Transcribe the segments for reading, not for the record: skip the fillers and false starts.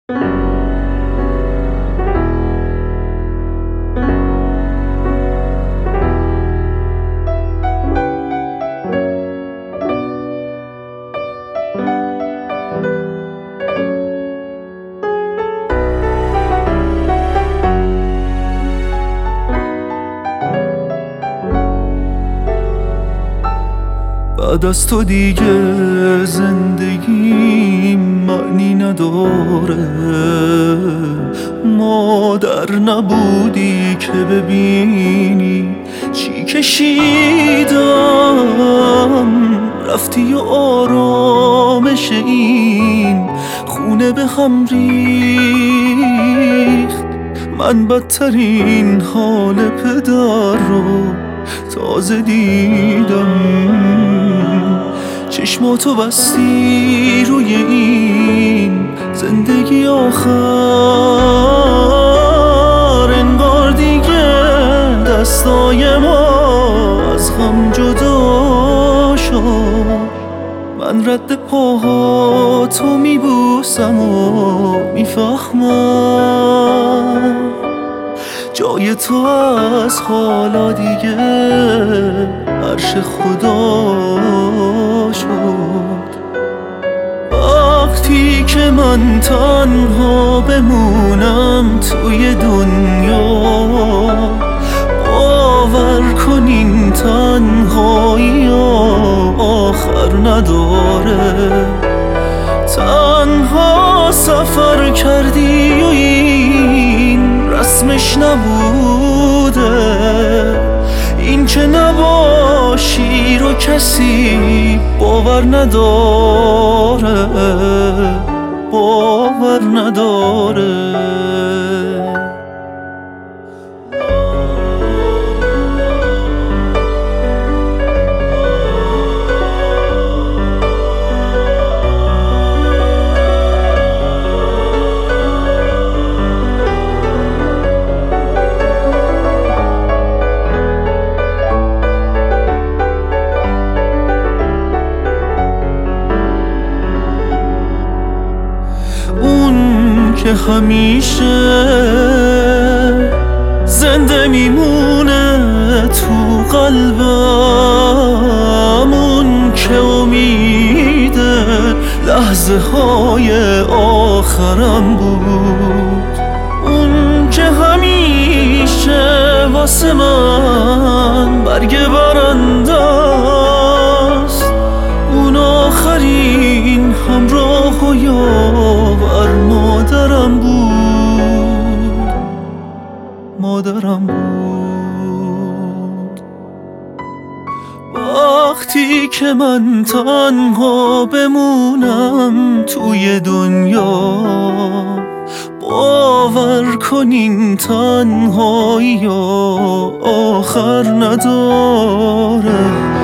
بعد از تو دیگه زندگی معنی نداره. مادر نبودی که ببینی چی کشیدم، رفتی و آرامش این خونه به هم ریخت. من بدترین حال پدر رو تازه دیدم. چشماتو بستی روی این زندگی آخر، انگار دیگه دستای ما از هم جدا شد. من رد پاهاتو میبوسم و میفهمم جای تو از حالا دیگه عرش خدا شد. وقتی که من تنها بمونم توی دنیا، باور کنین تنهایی آخر نداره. تنها سفر کردی و این رسمش نبوده، این که نباشی رو کسی باور نداره، باور نداره. که همیشه زنده میمونه تو قلبم، اون که امیده لحظه های آخرم بود، اون که همیشه واسه من برگ برنده است، اون آخرین همراه و یاور مادرم بود، مادرم بود. وقتی که من تنها بمونم توی دنیا، باور کنین تنهایی آخر نداره.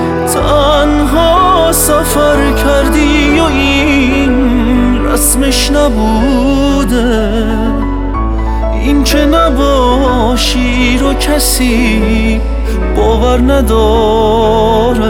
تنها سفر کردی و این رسمش نبوده، این که نباشی رو کسی باور نداره،